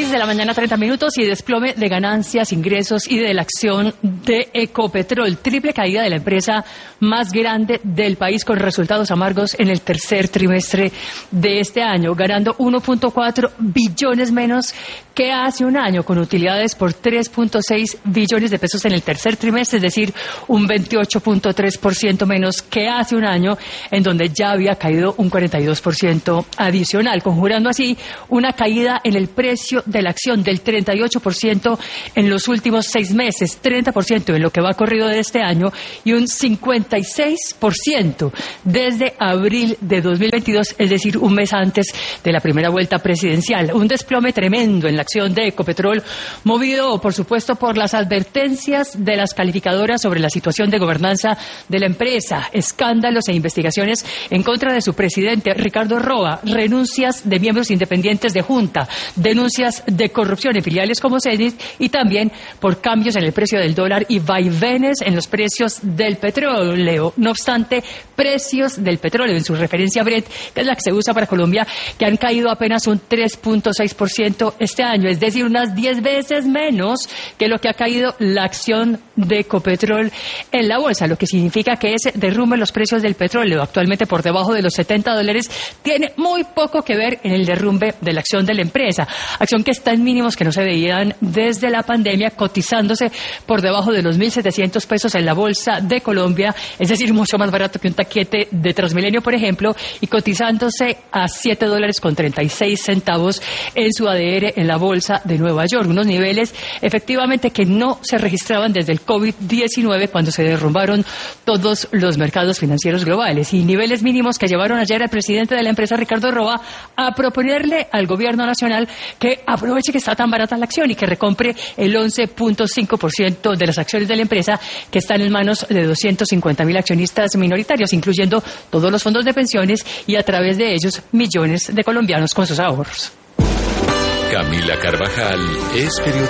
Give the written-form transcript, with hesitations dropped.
6:30 a.m. y desplome de ganancias, ingresos y de la acción de Ecopetrol. Triple caída de la empresa más grande del país con resultados amargos en el tercer trimestre de este año, ganando 1.4 billones menos que hace un año, con utilidades por 3.6 billones de pesos en el tercer trimestre, es decir, un 28.3% menos que hace un año, en donde ya había caído un 42% adicional, conjurando así una caída en el precio de la acción del 38% en los últimos 6 meses, 30% en lo que va corrido de este año y un 56% desde abril de 2022, es decir, un mes antes de la primera vuelta presidencial. Un desplome tremendo en la acción de Ecopetrol, movido, por supuesto, por las advertencias de las calificadoras sobre la situación de gobernanza de la empresa, escándalos e investigaciones en contra de su presidente, Ricardo Roa, renuncias de miembros independientes de Junta, denuncias de corrupción en filiales como Cenit y también por cambios en el precio del dólar y vaivenes en los precios del petróleo. No obstante, precios del petróleo en su referencia Brent, que es la que se usa para Colombia, que han caído apenas un 3.6% este año, es decir, unas 10 veces menos que lo que ha caído la acción de Ecopetrol en la bolsa, lo que significa que ese derrumbe en los precios del petróleo, actualmente por debajo de los $70, tiene muy poco que ver en el derrumbe de la acción de la empresa, acción que está en mínimos que no se veían desde la pandemia, cotizándose por debajo de los 1.700 pesos en la bolsa de Colombia, es decir, mucho más barato que un taquete de Transmilenio, por ejemplo, y cotizándose a $7.36 en su ADR en la bolsa de Nueva York, unos niveles efectivamente que no se registraban desde el COVID-19, cuando se derrumbaron todos los mercados financieros globales, y niveles mínimos que llevaron ayer al presidente de la empresa, Ricardo Roa, a proponerle al gobierno nacional que aproveche que está tan barata la acción y que recompre el 11.5% de las acciones de la empresa, que están en manos de 250.000 accionistas minoritarios, incluyendo todos los fondos de pensiones y a través de ellos millones de colombianos con sus ahorros. Camila Carvajal es periodista.